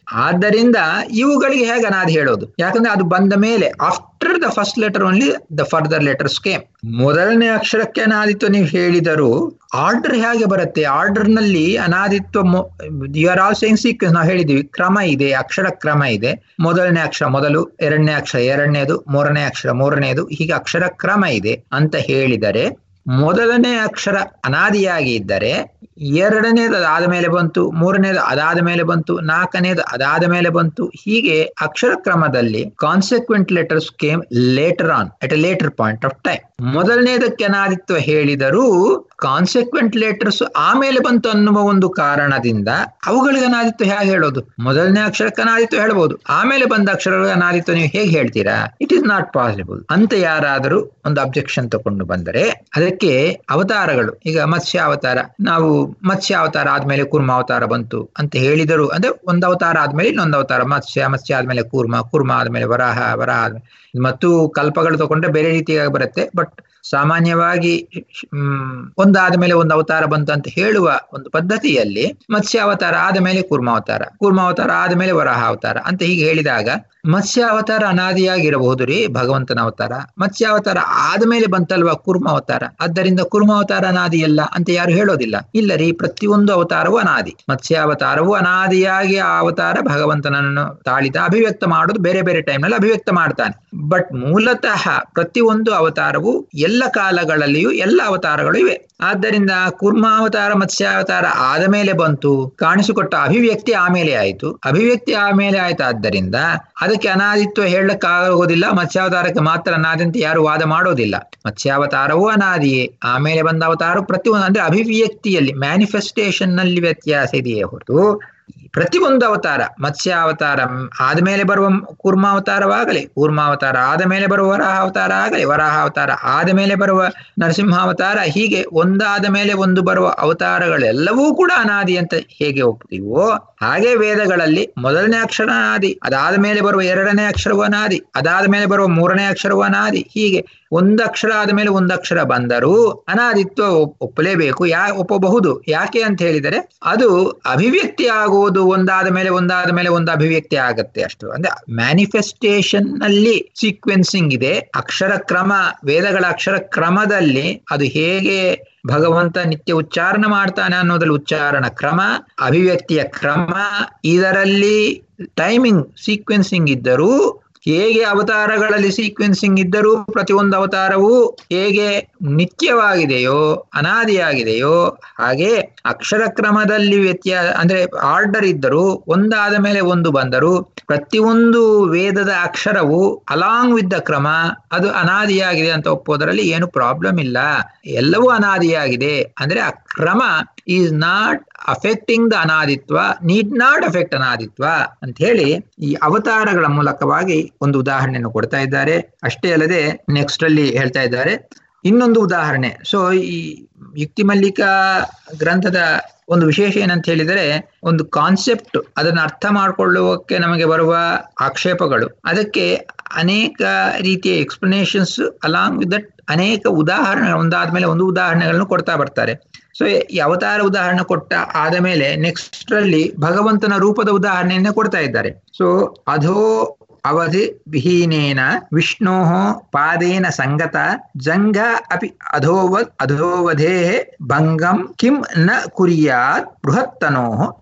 ಆದ್ದರಿಂದ ಇವುಗಳಿಗೆ ಹೇಗೆ ಅನಾದಿ ಹೇಳೋದು? ಯಾಕಂದ್ರೆ ಅದು ಬಂದ ಮೇಲೆ after the first letter only the further letters came. ಮೊದಲನೇ ಅಕ್ಷರಕ್ಕೆ ಅನಾದಿತ್ವ ನೀವು ಹೇಳಿದರೂ ಆರ್ಡರ್ ಹೇಗೆ ಬರುತ್ತೆ? ಆರ್ಡರ್ ನಲ್ಲಿ ಅನಾದಿತ್ವ you are all saying sequence. ನಾವು ಹೇಳಿದೀವಿ ಕ್ರಮ ಇದೆ, ಅಕ್ಷರ ಕ್ರಮ ಇದೆ. ಮೊದಲನೇ ಅಕ್ಷರ ಮೊದಲು, ಎರಡನೇ ಅಕ್ಷರ ಎರಡನೇದು, ಮೂರನೇ ಅಕ್ಷರ ಮೂರನೇದು, ಹೀಗೆ ಅಕ್ಷರ ಕ್ರಮ ಇದೆ ಅಂತ ಹೇಳಿದರೆ ಮೊದಲನೇ ಅಕ್ಷರ ಅನಾದಿಯಾಗಿ ಇದ್ದರೆ ಎರಡನೇದು ಅದಾದ ಮೇಲೆ ಬಂತು, ಮೂರನೇದು ಅದಾದ ಮೇಲೆ ಬಂತು, ನಾಲ್ಕನೇದು ಅದಾದ ಮೇಲೆ ಬಂತು. ಹೀಗೆ ಅಕ್ಷರ ಕ್ರಮದಲ್ಲಿ consequent letters came later on at a later point of time. ಮೊದಲನೇದಕ್ಕೆ ಅನಾದಿತ್ವ ಹೇಳಿದರೂ ಕಾನ್ಸಿಕ್ವೆಂಟ್ ಲೆಟರ್ಸ್ ಆಮೇಲೆ ಬಂತು ಅನ್ನುವ ಒಂದು ಕಾರಣದಿಂದ ಅವುಗಳಿಗೆ ಅನಾದಿತ್ವ ಹೇಗೆ ಹೇಳೋದು? ಮೊದಲನೇ ಅಕ್ಷರಕ್ಕೆ ಅನಾದಿತ್ವ ಹೇಳ್ಬೋದು, ಆಮೇಲೆ ಬಂದ ಅಕ್ಷರಗಳಿಗೆ ಅನಾದಿತ್ವ ನೀವು ಹೇಗೆ ಹೇಳ್ತೀರಾ? ಇಟ್ ಈಸ್ ನಾಟ್ ಪಾಸಿಬಲ್ ಅಂತ ಯಾರಾದರೂ ಒಂದು ಅಬ್ಜೆಕ್ಷನ್ ತಗೊಂಡು ಬಂದರೆ ಅದಕ್ಕೆ ಅವತಾರಗಳು, ಈಗ ಮತ್ಸ್ಯ ಅವತಾರ, ನಾವು ಮತ್ಸ್ಯ ಅವತಾರ ಆದ್ಮೇಲೆ ಕೂರ್ಮ ಅವತಾರ ಬಂತು ಅಂತ ಹೇಳಿದರು. ಅಂದ್ರೆ ಒಂದು ಅವತಾರ ಆದ್ಮೇಲೆ ಇನ್ನೊಂದು ಅವತಾರ, ಮತ್ಸ್ಯ, ಮತ್ಸ್ಯ ಆದ್ಮೇಲೆ ಕೂರ್ಮ, ಕೂರ್ಮ ಆದ್ಮೇಲೆ ವರಾಹ, ವರಾಹ ಆದ್ಮೇಲೆ ಮತ್ತು ಕಲ್ಪಗಳು ತಗೊಂಡ್ರೆ ಬೇರೆ ರೀತಿಯಾಗಿ ಬರುತ್ತೆ. ಬಟ್ ಸಾಮಾನ್ಯವಾಗಿ ಹ್ಮ್ ಒಂದಾದ ಮೇಲೆ ಒಂದು ಅವತಾರ ಬಂತು ಅಂತ ಹೇಳುವ ಒಂದು ಪದ್ಧತಿಯಲ್ಲಿ ಮತ್ಸ್ಯ ಅವತಾರ ಆದ ಮೇಲೆ ಕೂರ್ಮಾವತಾರ, ಕೂರ್ಮಾವತಾರ ಆದ ಮೇಲೆ ವರಾಹ ಅವತಾರ ಅಂತ ಹೀಗೆ ಹೇಳಿದಾಗ ಮತ್ಸ್ಯ ಅವತಾರ ಅನಾದಿಯಾಗಿರಬಹುದು ರೀ ಭಗವಂತನ ಅವತಾರ. ಮತ್ಸ್ಯ ಅವತಾರ ಆದ್ಮೇಲೆ ಬಂತಲ್ವಾ ಕೂರ್ಮಾವತಾರ, ಆದ್ದರಿಂದ ಕೂರ್ಮಾವತಾರ ಅನಾದಿ ಅಲ್ಲ ಅಂತ ಯಾರು ಹೇಳೋದಿಲ್ಲ. ಇಲ್ಲ ರೀ, ಪ್ರತಿಯೊಂದು ಅವತಾರವೂ ಅನಾದಿ. ಮತ್ಸ್ಯಾವತಾರವು ಅನಾದಿಯಾಗಿ ಆ ಅವತಾರ ಭಗವಂತನನ್ನು ತಾಳಿದ ಅಭಿವ್ಯಕ್ತ ಮಾಡೋದು ಬೇರೆ ಬೇರೆ ಟೈಮ್ ನಲ್ಲಿ ಅಭಿವ್ಯಕ್ತ ಮಾಡ್ತಾನೆ. ಬಟ್ ಮೂಲತಃ ಪ್ರತಿಯೊಂದು ಅವತಾರವು ಎಲ್ಲ ಕಾಲಗಳಲ್ಲಿಯೂ ಎಲ್ಲ ಅವತಾರಗಳು ಇವೆ. ಆದ್ದರಿಂದ ಕೂರ್ಮಾವತಾರ ಮತ್ಸ್ಯಾವತಾರ ಆದ ಮೇಲೆ ಬಂತು, ಕಾಣಿಸಿಕೊಟ್ಟ ಅಭಿವ್ಯಕ್ತಿ ಆಮೇಲೆ ಆಯಿತು, ಅಭಿವ್ಯಕ್ತಿ ಆಮೇಲೆ ಆಯ್ತು. ಆದ್ದರಿಂದ ಅದಕ್ಕೆ ಅನಾದಿತ್ವ ಹೇಳಕ್ಕಾಗೋದಿಲ್ಲ. ಮತ್ಸ್ಯಾವತಾರಕ್ಕೆ ಮಾತ್ರ ಅನಾದಿ ಅಂತ ಯಾರು ವಾದ ಮಾಡೋದಿಲ್ಲ. ಮತ್ಸ್ಯಾವತಾರವೂ ಅನಾದಿಯೇ, ಆಮೇಲೆ ಬಂದ ಅವತಾರ ಪ್ರತಿಯೊಂದು ಅಂದ್ರೆ ಅಭಿವ್ಯಕ್ತಿಯಲ್ಲಿ ಮ್ಯಾನಿಫೆಸ್ಟೇಷನ್ ನಲ್ಲಿ ವ್ಯತ್ಯಾಸ ಇದೆಯೇ ಹೊರತು ಪ್ರತಿಯೊಂದು ಅವತಾರ, ಮತ್ಸ್ಯಾವತಾರ ಆದ್ಮೇಲೆ ಬರುವ ಕೂರ್ಮಾವತಾರವಾಗಲಿ, ಕೂರ್ಮಾವತಾರ ಆದ ಮೇಲೆ ಬರುವ ವರಾಹ ಅವತಾರ ಆಗಲಿ, ವರಾಹ ಅವತಾರ ಆದ ಮೇಲೆ ಬರುವ ನರಸಿಂಹಾವತಾರ, ಹೀಗೆ ಒಂದಾದ ಮೇಲೆ ಒಂದು ಬರುವ ಅವತಾರಗಳೆಲ್ಲವೂ ಕೂಡ ಅನಾದಿ ಅಂತ ಹೇಗೆ ಒಪ್ತೀವೋ ಹಾಗೆ ವೇದಗಳಲ್ಲಿ ಮೊದಲನೇ ಅಕ್ಷರ ಅನಾದಿ, ಅದಾದ ಮೇಲೆ ಬರುವ ಎರಡನೇ ಅಕ್ಷರವೂ ಅನಾದಿ, ಅದಾದ ಮೇಲೆ ಬರುವ ಮೂರನೇ ಅಕ್ಷರವೂ ಅನಾದಿ. ಹೀಗೆ ಒಂದು ಅಕ್ಷರ ಆದ ಮೇಲೆ ಒಂದು ಅಕ್ಷರ ಬಂದರೂ ಅನಾದಿತ್ವ ಒಪ್ಪಲೇಬೇಕು. ಯಾ ಒಪ್ಪಬಹುದು ಯಾಕೆ ಅಂತ ಹೇಳಿದರೆ ಅದು ಅಭಿವ್ಯಕ್ತಿ ಆಗುವುದು ಒಂದಾದ ಮೇಲೆ ಒಂದಾದ ಮೇಲೆ ಒಂದು ಅಭಿವ್ಯಕ್ತಿ ಆಗತ್ತೆ ಅಷ್ಟು. ಅಂದ್ರೆ ಮ್ಯಾನಿಫೆಸ್ಟೇಷನ್ ನಲ್ಲಿ ಸೀಕ್ವೆನ್ಸಿಂಗ್ ಇದೆ. ಅಕ್ಷರ ಕ್ರಮ, ವೇದಗಳ ಅಕ್ಷರ ಕ್ರಮದಲ್ಲಿ ಅದು ಹೇಗೆ ಭಗವಂತ ನಿತ್ಯ ಉಚ್ಚಾರಣ ಮಾಡ್ತಾನೆ ಅನ್ನೋದ್ರಲ್ಲಿ ಉಚ್ಚಾರಣ ಕ್ರಮ, ಅಭಿವ್ಯಕ್ತಿಯ ಕ್ರಮ, ಇದರಲ್ಲಿ ಟೈಮಿಂಗ್ ಸೀಕ್ವೆನ್ಸಿಂಗ್ ಇದ್ದರೂ, ಹೇಗೆ ಅವತಾರಗಳಲ್ಲಿ ಸೀಕ್ವೆನ್ಸಿಂಗ್ ಇದ್ದರೂ ಪ್ರತಿಯೊಂದು ಅವತಾರವೂ ಹೇಗೆ ನಿತ್ಯವಾಗಿದೆಯೋ ಅನಾದಿಯಾಗಿದೆಯೋ ಹಾಗೆ ಅಕ್ಷರ ಕ್ರಮದಲ್ಲಿ ವ್ಯತ್ಯಾಸ ಅಂದ್ರೆ ಆರ್ಡರ್ ಇದ್ದರೂ ಒಂದಾದ ಮೇಲೆ ಒಂದು ಬಂದರೂ ಪ್ರತಿಯೊಂದು ವೇದದ ಅಕ್ಷರವು ಅಲಾಂಗ್ ವಿತ್ ದ ಕ್ರಮ ಅದು ಅನಾದಿಯಾಗಿದೆ ಅಂತ ಒಪ್ಪೋದರಲ್ಲಿ ಏನು ಪ್ರಾಬ್ಲಮ್ ಇಲ್ಲ. ಎಲ್ಲವೂ ಅನಾದಿಯಾಗಿದೆ ಅಂದ್ರೆ ಆ ಕ್ರಮ ಈಸ್ ನಾಟ್ ಅಫೆಕ್ಟಿಂಗ್ ದ ಅನಾದಿತ್ವ, ನೀಡ್ ನಾಟ್ ಅಫೆಕ್ಟ್ ಅನಾದಿತ್ವ ಅಂತ ಹೇಳಿ ಈ ಅವತಾರಗಳ ಮೂಲಕವಾಗಿ ಒಂದು ಉದಾಹರಣೆಯನ್ನು ಕೊಡ್ತಾ ಇದ್ದಾರೆ. ಅಷ್ಟೇ ಅಲ್ಲದೆ ನೆಕ್ಸ್ಟ್ ಅಲ್ಲಿ ಹೇಳ್ತಾ ಇದ್ದಾರೆ ಇನ್ನೊಂದು ಉದಾಹರಣೆ. ಸೊ ಈ ಯುಕ್ತಿ ಮಲ್ಲಿಕಾ ಗ್ರಂಥದ ಒಂದು ವಿಶೇಷ ಏನಂತ ಹೇಳಿದರೆ, ಒಂದು ಕಾನ್ಸೆಪ್ಟ್ ಅದನ್ನು ಅರ್ಥ ಮಾಡಿಕೊಳ್ಳುವಕ್ಕೆ ನಮಗೆ ಬರುವ ಆಕ್ಷೇಪಗಳು, ಅದಕ್ಕೆ ಅನೇಕ ರೀತಿಯ ಎಕ್ಸ್ಪ್ಲನೇಷನ್ಸ್ ಅಲಾಂಗ್ ವಿತ್ ದಟ್ ಅನೇಕ ಉದಾಹರಣೆ ಒಂದಾದ್ಮೇಲೆ ಒಂದು ಉದಾಹರಣೆಗಳನ್ನು ಕೊಡ್ತಾ ಬರ್ತಾರೆ. ಸೊ ಈ ಅವತಾರ ಉದಾಹರಣೆ ಕೊಟ್ಟ ಆದ ಮೇಲೆ ನೆಕ್ಸ್ಟ್ ಅಲ್ಲಿ ಭಗವಂತನ ರೂಪದ ಉದಾಹರಣೆಯನ್ನ ಕೊಡ್ತಾ ಇದ್ದಾರೆ. ಸೊ ಅಧೋ ಅವಧಿ ವಿಹೀನೇನ ವಿಷ್ಣೋ ಪಾದೇನ ಸಂಗತ ಜಂಘ ಅಪಿ ಅಧೋವ ಅಧೋವಧೇ ಭಂಗಂ ಕಿಂ ನ ಕುರ್ಯಾತ್ ಬೃಹತ್ತನೋ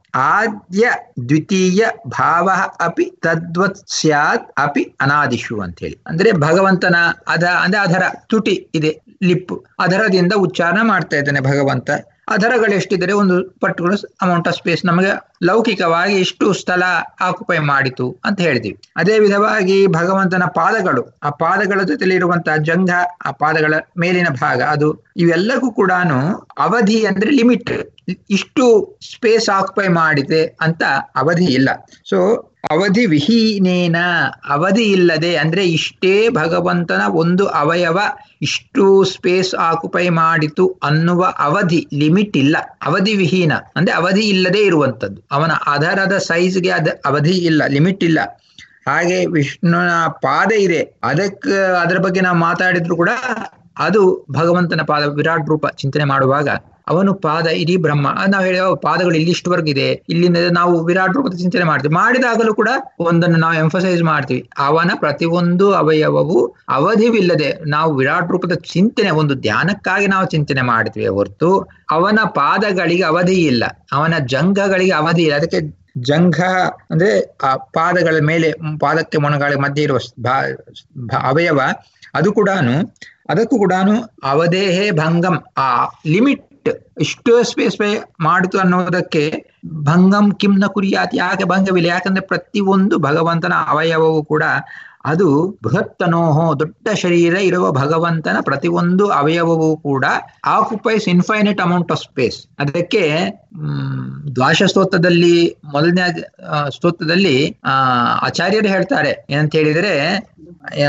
ಆದ್ಯ ದ್ವಿತೀಯ ಭಾವ ಅಪಿ ತದ್ವತ್ ಸ್ಯಾತ್ ಅಪಿ ಅನಾದಿಷು ಅಂತ ಹೇಳಿ. ಅಂದ್ರೆ ಭಗವಂತನ ಅಧ ಅಂದ್ರೆ ಅಧರ ತುಟಿ ಇದೆ, ಲಿಪ್, ಅಧರದಿಂದ ಉಚ್ಚಾರ ಮಾಡ್ತಾ ಇದ್ದಾನೆ ಭಗವಂತ. ಅಧರಗಳು ಎಷ್ಟಿದ್ರೆ ಒಂದು ಪರ್ಟಿಕ್ಯುಲರ್ ಅಮೌಂಟ್ ಆಫ್ ಸ್ಪೇಸ್ ನಮಗೆ ಲೌಕಿಕವಾಗಿ ಇಷ್ಟು ಸ್ಥಳ ಆಕ್ಯುಪೈ ಮಾಡಿತು ಅಂತ ಹೇಳಿದ್ವಿ. ಅದೇ ವಿಧವಾಗಿ ಭಗವಂತನ ಪಾದಗಳು, ಆ ಪಾದಗಳ ಜೊತೆಲಿ ಇರುವಂತಹ ಜಂಘ, ಆ ಪಾದಗಳ ಮೇಲಿನ ಭಾಗ, ಅದು ಇವೆಲ್ಲಕ್ಕೂ ಕೂಡ ಅವಧಿ ಅಂದ್ರೆ ಲಿಮಿಟ್, ಇಷ್ಟು ಸ್ಪೇಸ್ ಆಕ್ಯುಪೈ ಮಾಡಿದೆ ಅಂತ ಅವಧಿ ಇಲ್ಲ. ಸೊ ಅವಧಿ ವಿಹೀನೇನ, ಅವಧಿ ಇಲ್ಲದೆ ಅಂದ್ರೆ ಇಷ್ಟೇ ಭಗವಂತನ ಒಂದು ಅವಯವ ಇಷ್ಟು ಸ್ಪೇಸ್ ಆಕ್ಯುಪೈ ಮಾಡಿತು ಅನ್ನುವ ಅವಧಿ, ಲಿಮಿಟ್ ಇಲ್ಲ. ಅವಧಿ ವಿಹೀನ ಅಂದ್ರೆ ಅವಧಿ ಇಲ್ಲದೆ ಇರುವಂತದ್ದು. ಅವನ ಆಧಾರದ ಸೈಜ್ಗೆ ಅದ ಅವಧಿ ಇಲ್ಲ, ಲಿಮಿಟ್ ಇಲ್ಲ. ಹಾಗೆ ವಿಷ್ಣುನ ಪಾದ ಇದೆ, ಅದಕ್ಕೆ ಅದರ ಬಗ್ಗೆ ನಾವು ಮಾತಾಡಿದ್ರು ಕೂಡ ಅದು ಭಗವಂತನ ಪಾದ ವಿರಾಟ್ ರೂಪ ಚಿಂತನೆ ಮಾಡುವಾಗ ಅವನು ಪಾದ ಇಡೀ ಬ್ರಹ್ಮ ನಾವು ಹೇಳಿ ಪಾದಗಳು ಇಲ್ಲಿಷ್ಟವರೆಗಿದೆ, ಇಲ್ಲಿಂದ ನಾವು ವಿರಾಟ್ ರೂಪದ ಚಿಂತನೆ ಮಾಡ್ತೀವಿ. ಮಾಡಿದಾಗಲೂ ಕೂಡ ಒಂದನ್ನು ನಾವು ಎಂಫಸೈಸ್ ಮಾಡ್ತೀವಿ, ಅವನ ಪ್ರತಿಯೊಂದು ಅವಯವವು ಅವಧಿವಿಲ್ಲದೆ ನಾವು ವಿರಾಟ್ ರೂಪದ ಚಿಂತನೆ ಒಂದು ಧ್ಯಾನಕ್ಕಾಗಿ ನಾವು ಚಿಂತನೆ ಮಾಡ್ತೀವಿ ಹೊರತು ಅವನ ಪಾದಗಳಿಗೆ ಅವಧಿ ಇಲ್ಲ, ಅವನ ಜಂಘಗಳಿಗೆ ಅವಧಿ ಇಲ್ಲ. ಅದಕ್ಕೆ ಜಂಘ ಅಂದ್ರೆ ಆ ಪಾದಗಳ ಮೇಲೆ ಪಾದಕ್ಕೆ ಮೊಣಗಳ ಮಧ್ಯೆ ಇರುವ ಅವಯವ ಅದು ಕೂಡ ಅದಕ್ಕೂ ಕೂಡ ಅವಧೇಹೇ ಭಂಗಂ, ಆ ಲಿಮಿಟ್ ಇಷ್ಟು ಸ್ಪೇಸ್ ಮಾಡಿತು ಅನ್ನೋದಕ್ಕೆ ಭಂಗಂ ಕಿಮ್ನ ಕುರಿಯಾತ್, ಯಾಕೆ ಭಂಗವಿಲ್ಲ? ಯಾಕಂದ್ರೆ ಪ್ರತಿಯೊಂದು ಭಗವಂತನ ಅವಯವವು ಕೂಡ ಅದು ಬೃಹತ್ತನೋಹೋ ದೊಡ್ಡ ಶರೀರ ಇರುವ ಭಗವಂತನ ಪ್ರತಿಯೊಂದು ಅವಯವವೂ ಕೂಡ occupies infinite amount of space. ಅದಕ್ಕೆ ಹ್ಮ್ ದ್ವಾಶ ಸ್ತೋತ್ರದಲ್ಲಿ ಮೊದಲನೇ ಸ್ತೋತ್ರದಲ್ಲಿ ಆ ಆಚಾರ್ಯರು ಹೇಳ್ತಾರೆ ಏನಂತ ಹೇಳಿದ್ರೆ, ಆ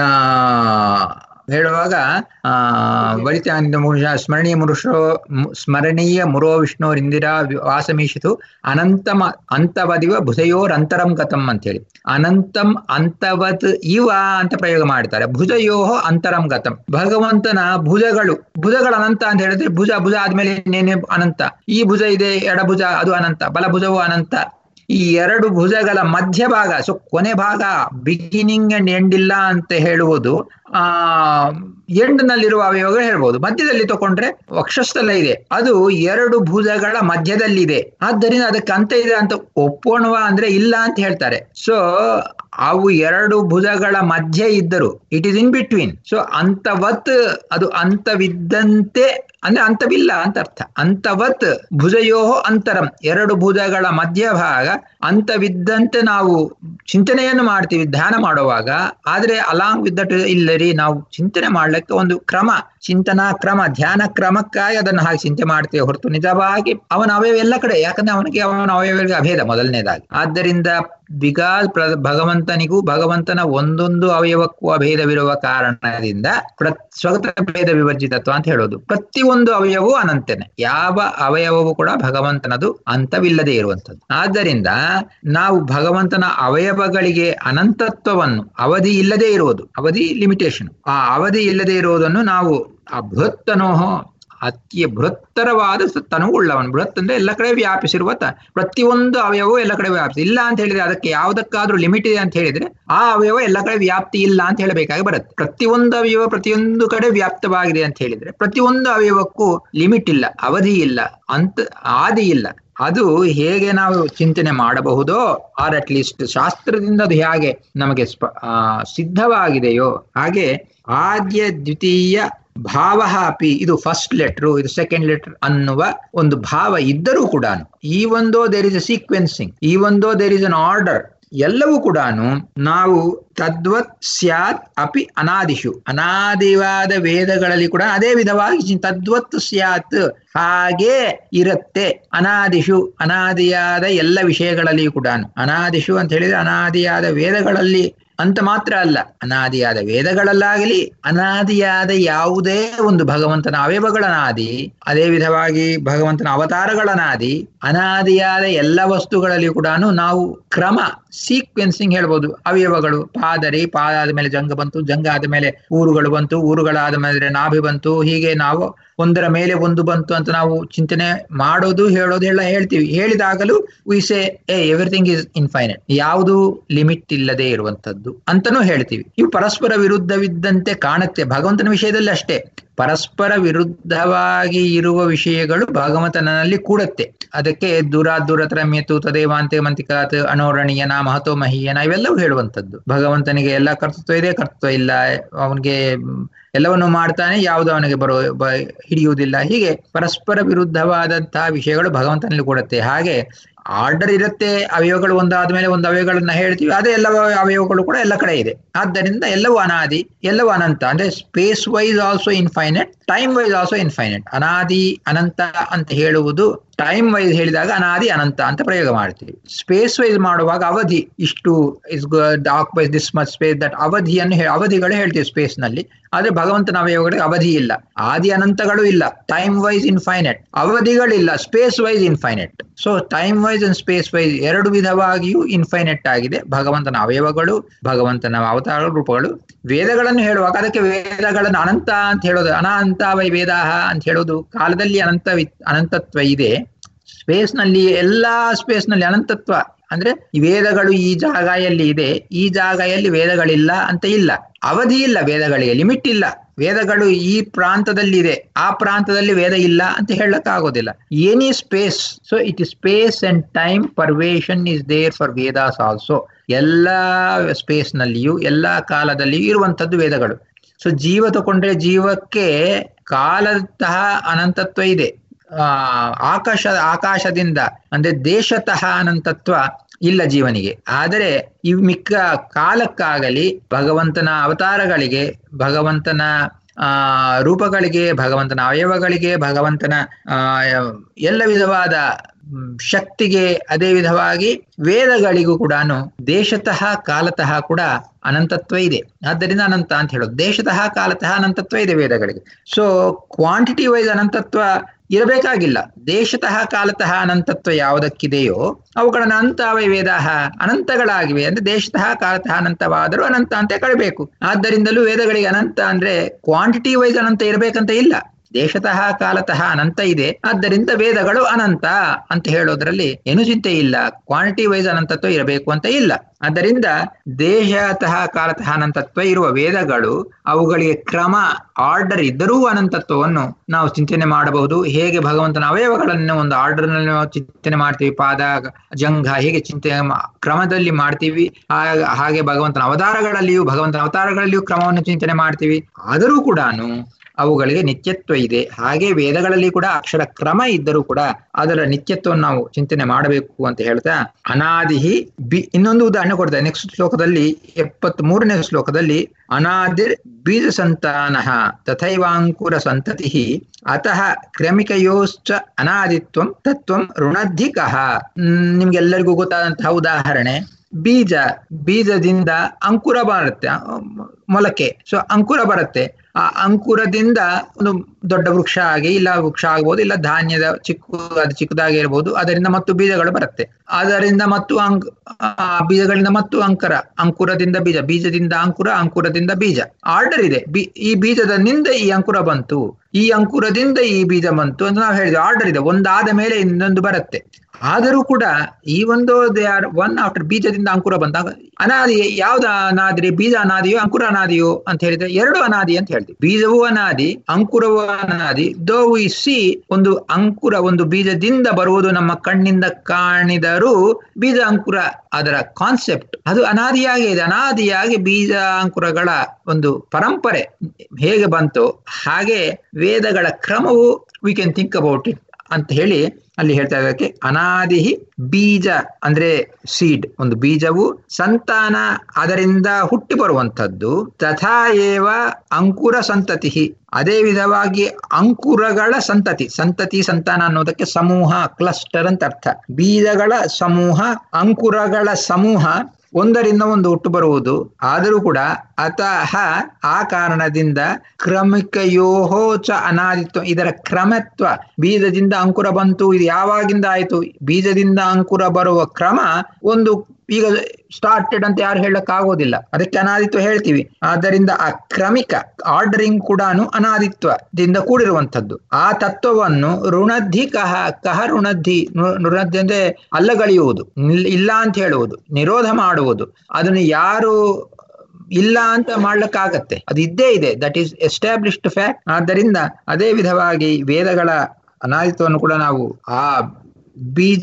ಹೇಳುವಾಗ ಆ ಬಳಿತ ಸ್ಮರಣೀಯ ಮುರುಷೋ ಸ್ಮರಣೀಯ ಮುರೋ ವಿಷ್ಣೋರಿಂದಿರಾ ವಾಸಮೀಶಿತು ಅನಂತಮ ಅಂತವದಿವ ಭುಜಯೋರಂತರಂ ಗತಂ ಅಂತ ಹೇಳಿ, ಅನಂತಂ ಅಂತವತ್ ಇವ ಅಂತ ಪ್ರಯೋಗ ಮಾಡ್ತಾರೆ. ಭುಜಯೋ ಅಂತರಂ ಗತಂ, ಭಗವಂತನ ಭುಜಗಳು ಭುಜಗಳು ಅನಂತ ಅಂತ ಹೇಳಿದ್ರೆ ಭುಜ ಭುಜ ಆದ್ಮೇಲೆ ಇನ್ನೇನೆ ಅನಂತ, ಈ ಭುಜ ಇದೆ ಎಡಭುಜ ಅದು ಅನಂತ, ಬಲಭುಜವು ಅನಂತ. ಈ ಎರಡು ಭುಜಗಳ ಮಧ್ಯಭಾಗ, ಸೊ ಕೊನೆ ಭಾಗ, ಬಿಗಿನಿಂಗ್ ಅಂಡ್ ಎಂಡ್ ಇಲ್ಲ ಅಂತ ಹೇಳುವುದು ಆ ಎಂಡ್ ನಲ್ಲಿರುವ ಅವಯವಗಳು ಹೇಳ್ಬೋದು. ಮಧ್ಯದಲ್ಲಿ ತಗೊಂಡ್ರೆ ವಕ್ಷಸ್ಥಲ ಇದೆ, ಅದು ಎರಡು ಭುಜಗಳ ಮಧ್ಯದಲ್ಲಿದೆ, ಆದ್ದರಿಂದ ಅದಕ್ಕೆ ಅಂತ ಇದೆ ಅಂತ ಒಪ್ಪೋಣವ ಅಂದ್ರೆ ಇಲ್ಲ ಅಂತ ಹೇಳ್ತಾರೆ. ಸೊ ಅವು ಎರಡು ಭುಜಗಳ ಮಧ್ಯೆ ಇದ್ದರು, it is in between. So ಅಂತವತ್ ಅದು ಅಂತವಿದ್ದಂತೆ ಅಂದ್ರೆ ಅಂತವಿಲ್ಲ ಅಂತ ಅರ್ಥ. ಅಂತವತ್ ಭುಜಯೋ ಅಂತರಂ, ಎರಡು ಭುಜಗಳ ಮಧ್ಯಭಾಗ ಅಂತವಿದ್ದಂತೆ ನಾವು ಚಿಂತನೆಯನ್ನು ಮಾಡ್ತೀವಿ ಧ್ಯಾನ ಮಾಡುವಾಗ. ಆದ್ರೆ ಅಲಾಂಗ್ ವಿತ್ ದಟ್ ಇಲ್ಲರಿ, ನಾವು ಚಿಂತನೆ ಮಾಡ್ಲಿಕ್ಕೆ ಒಂದು ಕ್ರಮ, ಚಿಂತನಾ ಕ್ರಮ, ಧ್ಯಾನ ಕ್ರಮಕ್ಕಾಗಿ ಅದನ್ನು ಹಾಗೆ ಚಿಂತೆ ಮಾಡ್ತೇವೆ ಹೊರತು ನಿಜವಾಗಿ ಅವನ ಅವಯವ ಎಲ್ಲ ಕಡೆ, ಯಾಕಂದ್ರೆ ಅವನಿಗೆ ಅವನ ಅವಯವಗಳಿಗೆ ಅಭೇದ ಮೊದಲನೇದಾಗಿ. ಆದ್ದರಿಂದ ಬಿಕಾಸ್ ಪ್ರ ಭಗವಂತನಿಗೂ ಭಗವಂತನ ಒಂದೊಂದು ಅವಯವಕ್ಕೂ ಅಭೇದವಿರುವ ಕಾರಣದಿಂದ ಪ್ರ ಸ್ವತಃ ಭೇದ ವಿವರ್ಜಿತತ್ವ ಅಂತ ಹೇಳೋದು. ಪ್ರತಿಯೊಂದು ಅವಯವೂ ಅನಂತನೇ, ಯಾವ ಅವಯವೂ ಕೂಡ ಭಗವಂತನದು ಅಂತವಿಲ್ಲದೆ ಇರುವಂಥದ್ದು. ಆದ್ದರಿಂದ ನಾವು ಭಗವಂತನ ಅವಯವಗಳಿಗೆ ಅನಂತತ್ವವನ್ನು, ಅವಧಿ ಇಲ್ಲದೆ ಇರುವುದು, ಅವಧಿ ಲಿಮಿಟೇಷನ್, ಆ ಅವಧಿ ಇಲ್ಲದೆ ಇರುವುದನ್ನು ನಾವು ಆ ಬೃಹತ್ತನೋಹ ಅತಿ ಬೃಹತ್ತರವಾದ ತನವು ಉಳ್ಳವನು. ಬೃಹತ್ ಅಂದ್ರೆ ಎಲ್ಲ ಕಡೆ ವ್ಯಾಪಿಸಿರುವ ತ ಪ್ರತಿಯೊಂದು ಅವಯವೂ ಎಲ್ಲ ಕಡೆ ವ್ಯಾಪಿಸಿ ಇಲ್ಲ ಅಂತ ಹೇಳಿದ್ರೆ, ಅದಕ್ಕೆ ಯಾವುದಕ್ಕಾದ್ರೂ ಲಿಮಿಟ್ ಇದೆ ಅಂತ ಹೇಳಿದ್ರೆ ಆ ಅವಯವ ಎಲ್ಲ ಕಡೆ ವ್ಯಾಪ್ತಿ ಇಲ್ಲ ಅಂತ ಹೇಳಬೇಕಾಗಿ ಬರುತ್ತೆ. ಪ್ರತಿಯೊಂದು ಅವಯವ ಪ್ರತಿಯೊಂದು ಕಡೆ ವ್ಯಾಪ್ತವಾಗಿದೆ ಅಂತ ಹೇಳಿದ್ರೆ ಪ್ರತಿಯೊಂದು ಅವಯವಕ್ಕೂ ಲಿಮಿಟ್ ಇಲ್ಲ, ಅವಧಿ ಇಲ್ಲ, ಅಂತ ಆದಿ ಇಲ್ಲ. ಅದು ಹೇಗೆ ನಾವು ಚಿಂತನೆ ಮಾಡಬಹುದೋ, ಆರ್ ಅಟ್ ಲೀಸ್ಟ್ ಶಾಸ್ತ್ರದಿಂದ ಅದು ಹೇಗೆ ನಮಗೆ ಸ್ಪ ಸಿದ್ಧವಾಗಿದೆಯೋ ಹಾಗೆ ಆದ್ಯ ದ್ವಿತೀಯ ಭಾವ ಅಪಿ, ಇದು ಫಸ್ಟ್ ಲೆಟ್ರು ಇದು ಸೆಕೆಂಡ್ ಲೆಟರ್ ಅನ್ನುವ ಒಂದು ಭಾವ ಇದ್ದರೂ ಕೂಡ, ಈ ಒಂದೋ ದೇರ್ ಇಸ್ ಅ ಸೀಕ್ವೆನ್ಸಿಂಗ್, ಈ ಒಂದೋ ದೇರ್ ಇಸ್ ಅನ್ ಆರ್ಡರ್, ಎಲ್ಲವೂ ಕೂಡ ನಾವು ತದ್ವತ್ ಸ್ಯಾತ್ ಅಪಿ ಅನಾದಿಷು, ಅನಾದಿವಾದ ವೇದಗಳಲ್ಲಿ ಕೂಡ ಅದೇ ವಿಧವಾಗಿ ತದ್ವತ್ ಸ್ಯಾತ್ ಹಾಗೆ ಇರುತ್ತೆ. ಅನಾದಿಷು ಅನಾದಿಯಾದ ಎಲ್ಲ ವಿಷಯಗಳಲ್ಲಿಯೂ ಕೂಡ, ಅನಾದಿಷು ಅಂತ ಹೇಳಿದ್ರೆ ಅನಾದಿಯಾದ ವೇದಗಳಲ್ಲಿ ಅಂತ ಮಾತ್ರ ಅಲ್ಲ, ಅನಾದಿಯಾದ ವೇದಗಳಲ್ಲಾಗಲಿ ಅನಾದಿಯಾದ ಯಾವುದೇ ಒಂದು ಭಗವಂತನ ಅವಯವಗಳನಾದಿ, ಅದೇ ವಿಧವಾಗಿ ಭಗವಂತನ ಅವತಾರಗಳನಾದಿ, ಅನಾದಿಯಾದ ಎಲ್ಲ ವಸ್ತುಗಳಲ್ಲಿ ಕೂಡ ನಾವು ಕ್ರಮ ಸೀಕ್ವೆನ್ಸಿಂಗ್ ಹೇಳ್ಬೋದು. ಅವಯವಗಳು ಪಾದರಿ, ಪಾದ ಆದ ಮೇಲೆ ಜಂಗ ಬಂತು, ಜಂಗ ಆದ ಮೇಲೆ ಊರುಗಳು ಬಂತು, ಊರುಗಳಾದ ಮೇಲೆ ನಾಭಿ ಬಂತು, ಹೀಗೆ ನಾವು ಒಂದರ ಮೇಲೆ ಒಂದು ಬಂತು ಅಂತ ನಾವು ಚಿಂತನೆ ಮಾಡೋದು ಹೇಳೋದು ಎಲ್ಲ ಹೇಳ್ತೀವಿ. ಹೇಳಿದಾಗಲೂ we say a everything is infinite, ಯಾವುದು ಲಿಮಿಟ್ ಇಲ್ಲದೆ ಇರುವಂತದ್ದು ಅಂತನೂ ಹೇಳ್ತೀವಿ. ಇವು ಪರಸ್ಪರ ವಿರುದ್ಧವಿದ್ದಂತೆ ಕಾಣುತ್ತೆ. ಭಗವಂತನ ವಿಷಯದಲ್ಲಿ ಅಷ್ಟೇ, ಪರಸ್ಪರ ವಿರುದ್ಧವಾಗಿ ಇರುವ ವಿಷಯಗಳು ಭಗವಂತನಲ್ಲಿ ಕೂಡುತ್ತೆ. ಅದಕ್ಕೆ ದೂರ ದೂರತ್ರಮ್ಯತು ತದೇವಾಂತೆ ಮಂತಿಕಾತ್ ಅನೋರಣೀಯನ ಮಹತೋ ಮಹೀಯನ ಇವೆಲ್ಲವೂ ಹೇಳುವಂಥದ್ದು. ಭಗವಂತನಿಗೆ ಎಲ್ಲ ಕರ್ತೃತ್ವ ಇದೆ, ಕರ್ತೃತ್ವ ಇಲ್ಲ, ಅವನಿಗೆ ಎಲ್ಲವನ್ನು ಮಾಡ್ತಾನೆ, ಯಾವುದು ಅವನಿಗೆ ಬರೋ ಹಿಡಿಯುವುದಿಲ್ಲ. ಹೀಗೆ ಪರಸ್ಪರ ವಿರುದ್ಧವಾದಂತಹ ವಿಷಯಗಳು ಭಗವಂತನಲ್ಲಿ ಕೂಡುತ್ತೆ. ಹಾಗೆ ಆರ್ಡರ್ ಇರುತ್ತೆ, ಅವಯವಗಳು ಒಂದಾದ ಮೇಲೆ ಒಂದು ಅವಯವಗಳನ್ನ ಹೇಳ್ತೀವಿ, ಅದೇ ಎಲ್ಲ ಅವಯವಗಳು ಕೂಡ ಎಲ್ಲ ಕಡೆ ಇದೆ. ಆದ್ದರಿಂದ ಎಲ್ಲವೂ ಅನಾದಿ, ಎಲ್ಲವೂ ಅನಂತ. ಅಂದ್ರೆ space wise also infinite, time wise also infinite. ಅನಾದಿ ಅನಂತ ಅಂತ ಹೇಳುವುದು ಟೈಮ್ ವೈಸ್ ಹೇಳಿದಾಗ ಅನಾದಿ ಅನಂತ ಅಂತ ಪ್ರಯೋಗ ಮಾಡ್ತೀವಿ. ಸ್ಪೇಸ್ ವೈಸ್ ಮಾಡುವಾಗ ಅವಧಿ ಇಷ್ಟು is dock by this much space that ಅವಧಿಯನ್ನು ಅವಧಿಗಳು ಹೇಳ್ತೀವಿ ಸ್ಪೇಸ್ ನಲ್ಲಿ. ಆದ್ರೆ ಭಗವಂತನ ಅವಯವಗಳಿಗೆ ಅವಧಿ ಇಲ್ಲ, ಆದಿ ಅನಂತಗಳು ಇಲ್ಲ, ಟೈಮ್ ವೈಸ್ ಇನ್ಫೈನೆಟ್, ಅವಧಿಗಳಿಲ್ಲ, space wise infinite. So time wise and space wise ಎರಡು ವಿಧವಾಗಿಯೂ ಇನ್ಫೈನೆಟ್ ಆಗಿದೆ ಭಗವಂತನ ಅವಯವಗಳು, ಭಗವಂತನ ಅವತಾರ ರೂಪಗಳು. ವೇದಗಳನ್ನು ಹೇಳುವಾಗ ಅದಕ್ಕೆ ವೇದಗಳನ್ನು ಅನಂತ ಅಂತ ಹೇಳೋದು, ಅನಂತ ವೈ ವೇದಾಹ ಅಂತ ಹೇಳೋದು. ಕಾಲದಲ್ಲಿ ಅನಂತ ಅನಂತತ್ವ ಇದೆ, ಸ್ಪೇಸ್ ನಲ್ಲಿ ಎಲ್ಲಾ ಸ್ಪೇಸ್ ನಲ್ಲಿ ಅನಂತತ್ವ ಅಂದ್ರೆ ಈ ವೇದಗಳು ಈ ಜಾಗೆಯಲ್ಲಿ ಇದೆ, ಈ ಜಾಗೆಯಲ್ಲಿ ವೇದಗಳಿಲ್ಲ ಅಂತ ಇಲ್ಲ. ಅವಧಿ ಇಲ್ಲ, ವೇದಗಳಿಗೆ ಲಿಮಿಟ್ ಇಲ್ಲ. ವೇದಗಳು ಈ ಪ್ರಾಂತದಲ್ಲಿ ಇದೆ, ಆ ಪ್ರಾಂತದಲ್ಲಿ ವೇದ ಇಲ್ಲ ಅಂತ ಹೇಳಕ್ ಆಗೋದಿಲ್ಲ. Any space, so it is space and time pervasion is there for Vedas also. ಎಲ್ಲಾ ಸ್ಪೇಸ್ ನಲ್ಲಿಯೂ ಎಲ್ಲಾ ಕಾಲದಲ್ಲಿಯೂ ಇರುವಂತದ್ದು ವೇದಗಳು. ಸೊ ಜೀವ ತಗೊಂಡ್ರೆ ಜೀವಕ್ಕೆ ಕಾಲತಃ ಅನಂತತ್ವ ಇದೆ, ಆ ಆಕಾಶ ಆಕಾಶದಿಂದ ಅಂದ್ರೆ ದೇಶತಃ ಅನಂತತ್ವ ಇಲ್ಲ ಜೀವನಿಗೆ. ಆದರೆ ಈ ಮಿಕ್ಕ ಕಾಲಕ್ಕಾಗಲಿ ಭಗವಂತನ ಅವತಾರಗಳಿಗೆ, ಭಗವಂತನ ಆ ರೂಪಗಳಿಗೆ, ಭಗವಂತನ ಅವಯವಗಳಿಗೆ, ಭಗವಂತನ ಆ ಎಲ್ಲ ವಿಧವಾದ ಶಕ್ತಿಗೆ, ಅದೇ ವಿಧವಾಗಿ ವೇದಗಳಿಗೂ ಕೂಡ ದೇಶತಃ ಕಾಲತಃ ಕೂಡ ಅನಂತತ್ವ ಇದೆ. ಆದ್ದರಿಂದ ಅನಂತ ಅಂತ ಹೇಳೋದು. ದೇಶತಃ ಕಾಲತಃ ಅನಂತತ್ವ ಇದೆ ವೇದಗಳಿಗೆ. ಸೊ ಕ್ವಾಂಟಿಟಿ ವೈಸ್ ಅನಂತತ್ವ ಇರಬೇಕಾಗಿಲ್ಲ. ದೇಶತಃ ಕಾಲತಃ ಅನಂತತ್ವ ಯಾವುದಕ್ಕಿದೆಯೋ ಅವುಗಳನ್ನ ಅನಂತವೇ ವೇದಾಹ ಅನಂತಗಳಾಗಿವೆ. ಅಂದ್ರೆ ದೇಶತಃ ಕಾಲತಃ ಅನಂತವಾದರೂ ಅನಂತ ಅಂತ ಕಳಬೇಕು. ಆದ್ದರಿಂದಲೂ ವೇದಗಳಿಗೆ ಅನಂತ ಅಂದ್ರೆ ಕ್ವಾಂಟಿಟಿ ವೈಸ್ ಅನಂತ ಇರಬೇಕಂತ ಇಲ್ಲ, ದೇಶತಃ ಕಾಲತಃ ಅನಂತ ಇದೆ. ಆದ್ದರಿಂದ ವೇದಗಳು ಅನಂತ ಅಂತ ಹೇಳೋದ್ರಲ್ಲಿ ಏನು ಚಿಂತೆ ಇಲ್ಲ, ಕ್ವಾಂಟಿಟಿ ವೈಸ್ ಅನಂತತ್ವ ಇರಬೇಕು ಅಂತ ಇಲ್ಲ. ಆದ್ದರಿಂದ ದೇಶತಃ ಕಾಲತಃ ಅನಂತತ್ವ ಇರುವ ವೇದಗಳು, ಅವುಗಳಿಗೆ ಕ್ರಮ ಆರ್ಡರ್ ಇದ್ದರೂ ಅನಂತತ್ವವನ್ನು ನಾವು ಚಿಂತನೆ ಮಾಡಬಹುದು. ಹೇಗೆ ಭಗವಂತನ ಅವಯವಗಳನ್ನು ಒಂದು ಆರ್ಡರ್ ನಲ್ಲಿ ನಾವು ಚಿಂತನೆ ಮಾಡ್ತೀವಿ, ಪಾದ ಜಂಘ ಹೀಗೆ ಚಿಂತನೆ ಕ್ರಮದಲ್ಲಿ ಮಾಡ್ತೀವಿ, ಹಾಗೆ ಭಗವಂತನ ಅವತಾರಗಳಲ್ಲಿಯೂ ಭಗವಂತನ ಅವತಾರಗಳಲ್ಲಿಯೂ ಕ್ರಮವನ್ನು ಚಿಂತನೆ ಮಾಡ್ತೀವಿ. ಆದರೂ ಕೂಡ ಅವುಗಳಿಗೆ ನಿತ್ಯತ್ವ ಇದೆ. ಹಾಗೆ ವೇದಗಳಲ್ಲಿ ಕೂಡ ಅಕ್ಷರ ಕ್ರಮ ಇದ್ದರೂ ಕೂಡ ಅದರ ನಿತ್ಯತ್ವವನ್ನು ನಾವು ಚಿಂತನೆ ಮಾಡಬೇಕು ಅಂತ ಹೇಳ್ತಾ ಅನಾದಿಹಿ ಬಿ ಇನ್ನೊಂದು ಉದಾಹರಣೆ ಕೊಡ್ತಾರೆ ನೆಕ್ಸ್ಟ್ ಶ್ಲೋಕದಲ್ಲಿ, ಎಪ್ಪತ್ತ್ ಮೂರನೇ ಶ್ಲೋಕದಲ್ಲಿ. ಅನಾದಿರ್ ಬೀಜ ಸಂತಾನ ತಥೈವಾಂಕುರ ಸಂತತಿ ಅತಃ ಕ್ರಮಿಕಯೋಶ್ಚ ಅನಾದಿತ್ವಂ ತತ್ವಂ ಋಣಧಿಕಃ. ನಿಮ್ಗೆಲ್ಲರಿಗೂ ಗೊತ್ತಾದಂತಹ ಉದಾಹರಣೆ, ಬೀಜ, ಬೀಜದಿಂದ ಅಂಕುರ ಬರುತ್ತೆ, ಮೊಲಕೆ. ಸೊ ಅಂಕುರ ಬರುತ್ತೆ, ಆ ಅಂಕುರದಿಂದ ಒಂದು ದೊಡ್ಡ ವೃಕ್ಷ ಆಗಿ, ಇಲ್ಲ ವೃಕ್ಷ ಆಗ್ಬೋದು, ಇಲ್ಲ ಧಾನ್ಯದ ಚಿಕ್ಕ ಅದು ಚಿಕ್ಕದಾಗಿ ಇರ್ಬೋದು, ಅದರಿಂದ ಮತ್ತು ಬೀಜಗಳು ಬರುತ್ತೆ. ಅದರಿಂದ ಮತ್ತು ಅಂಕ್ ಬೀಜಗಳಿಂದ ಮತ್ತು ಅಂಕರ, ಅಂಕುರದಿಂದ ಬೀಜ, ಬೀಜದಿಂದ ಅಂಕುರ, ಅಂಕುರದಿಂದ ಬೀಜ. ಆರ್ಡರ್ ಇದೆ. ಬಿ ಈ ಬೀಜದಿಂದ ಈ ಅಂಕುರ ಬಂತು, ಈ ಅಂಕುರದಿಂದ ಈ ಬೀಜ ಬಂತು ಅಂತ ನಾವು ಹೇಳಿದ್ವಿ. ಆರ್ಡರ್ ಇದೆ, ಒಂದಾದ ಮೇಲೆ ಇನ್ನೊಂದು ಬರುತ್ತೆ. ಆದರೂ ಕೂಡ ಈ ಒಂದು ದೇ ಆರ್ ಒನ್ ಆಫ್ಟರ್ ಬೀಜದಿಂದ ಅಂಕುರ ಬಂತ ಅನಾದಿ. ಯಾವ್ದ ಅನಾದಿ? ಬೀಜ ಅನಾದಿಯೋ ಅಂಕುರ ಅನಾದಿಯೋ ಅಂತ ಹೇಳಿದ್ರೆ ಎರಡು ಅನಾದಿ ಅಂತ ಹೇಳ್ತೀವಿ. ಬೀಜವೂ ಅನಾದಿ, ಅಂಕುರವೂ ಅನಾದಿ. ದೋ ವಿ ಸಿ ಒಂದು ಅಂಕುರ ಒಂದು ಬೀಜದಿಂದ ಬರುವುದು ನಮ್ಮ ಕಣ್ಣಿಂದ ಕಾಣಿದರೂ ಬೀಜ ಅಂಕುರ ಅದರ ಕಾನ್ಸೆಪ್ಟ್ ಅದು ಅನಾದಿಯಾಗಿ ಇದೆ. ಅನಾದಿಯಾಗಿ ಬೀಜ ಅಂಕುರಗಳ ಒಂದು ಪರಂಪರೆ ಹೇಗೆ ಬಂತು ಹಾಗೆ ವೇದಗಳ ಕ್ರಮವು we can think about it ಅಂತ ಹೇಳಿ ಅಲ್ಲಿ ಹೇಳ್ತಾ ಇದ್ದಕ್ಕೆ. ಅನಾದಿ ಬೀಜ ಅಂದ್ರೆ ಸೀಡ್, ಒಂದು ಬೀಜವು, ಸಂತಾನ ಅದರಿಂದ ಹುಟ್ಟಿ ಬರುವಂತದ್ದು, ತಥಾ ಏವ ಅಂಕುರ ಸಂತತಿ, ಅದೇ ವಿಧವಾಗಿ ಅಂಕುರಗಳ ಸಂತತಿ. ಸಂತತಿ ಸಂತಾನ ಅನ್ನೋದಕ್ಕೆ ಸಮೂಹ, ಕ್ಲಸ್ಟರ್ ಅಂತ ಅರ್ಥ. ಬೀಜಗಳ ಸಮೂಹ, ಅಂಕುರಗಳ ಸಮೂಹ ಒಂದರಿಂದ ಒಂದು ಹುಟ್ಟು ಬರುವುದು. ಆದರೂ ಕೂಡ ಅತಃ ಆ ಕಾರಣದಿಂದ ಕ್ರಮಿಕಯೋಹೋ ಚ ಅನಾದಿತ್ವ, ಇದರ ಕ್ರಮತ್ವ. ಬೀಜದಿಂದ ಅಂಕುರ ಬಂತು, ಇದು ಯಾವಾಗಿಂದ ಆಯ್ತು? ಬೀಜದಿಂದ ಅಂಕುರ ಬರುವ ಕ್ರಮ ಒಂದು ಈಗ ಸ್ಟಾರ್ಟೆಡ್ ಅಂತ ಯಾರು ಹೇಳಕ್ ಆಗೋದಿಲ್ಲ, ಅದಕ್ಕೆ ಅನಾದಿತ್ವ ಹೇಳ್ತೀವಿ. ಆದ್ದರಿಂದ ಆ ಕ್ರಮಿಕ ಆರ್ಡರಿಂಗ್ ಕೂಡ ಅನಾದಿತ್ವದಿಂದ ಕೂಡಿರುವಂಥದ್ದು. ಆ ತತ್ವವನ್ನು ಋಣಧಿ ಕಹ ಕಹ ಋಣಧಿ, ಋಣಧಿ ಅಂದ್ರೆ ಅಲ್ಲಗಳೆಯುವುದು, ಇಲ್ಲ ಅಂತ ಹೇಳುವುದು, ನಿರೋಧ ಮಾಡುವುದು. ಅದನ್ನು ಯಾರು ಇಲ್ಲ ಅಂತ ಮಾಡ್ಲಿಕ್ಕಾಗತ್ತೆ? ಅದು ಇದ್ದೇ ಇದೆ, ದಟ್ ಈಸ್ ಎಸ್ಟಾಬ್ಲಿಷ್ಡ್ ಫ್ಯಾಕ್ಟ್. ಆದ್ದರಿಂದ ಅದೇ ವಿಧವಾಗಿ ವೇದಗಳ ಅನಾದಿತ್ವವನ್ನು ಕೂಡ ನಾವು ಆ ಬೀಜ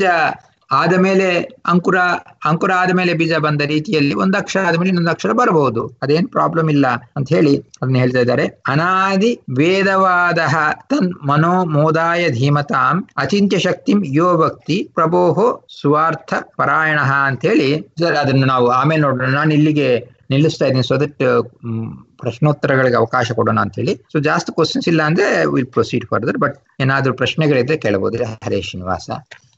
ಆದ ಮೇಲೆ ಅಂಕುರ, ಅಂಕುರ ಆದ ಮೇಲೆ ಬೀಜ ಬಂದ ರೀತಿಯಲ್ಲಿ ಒಂದು ಅಕ್ಷರ ಆದ್ಮೇಲೆ ಇನ್ನೊಂದು ಅಕ್ಷರ ಬರಬಹುದು, ಅದೇನ್ ಪ್ರಾಬ್ಲಮ್ ಇಲ್ಲ ಅಂತ ಹೇಳಿ ಅದನ್ನ ಹೇಳ್ತಾ ಇದ್ದಾರೆ. ಅನಾದಿ ವೇದವಾದ ತನ್ ಮನೋ ಮೋದಾಯ ಧೀಮತಾಂ ಅಚಿಂತ್ಯ ಶಕ್ತಿಂ ಯೋ ಭಕ್ತಿ ಪ್ರಭೋಹೋ ಸ್ವಾರ್ಥ ಪರಾಯಣ ಅಂತ ಹೇಳಿ ಸರ್ ಅದನ್ನು ನಾವು ಆಮೇಲೆ ನೋಡೋಣ. ನಾನು ಇಲ್ಲಿಗೆ ನಿಲ್ಲಿಸ್ತಾ ಇದ್ದೀನಿ. ಸೊ ದಟ್ ಪ್ರಶ್ನೋತ್ತರಗಳಿಗೆ ಅವಕಾಶ ಕೊಡೋಣ ಅಂತ ಹೇಳಿ. ಸೊ ಜಾಸ್ತಿ ಕ್ವಶನ್ಸ್ ಇಲ್ಲ ಅಂದ್ರೆ ವಿಲ್ ಪ್ರೊಸೀಡ್ ಫರ್ದರ್, ಬಟ್ ಏನಾದ್ರೂ ಪ್ರಶ್ನೆಗಳಿದ್ರೆ ಕೇಳಬಹುದ್ರೆ. ಹರೇ ಶ್ರೀನಿವಾಸ.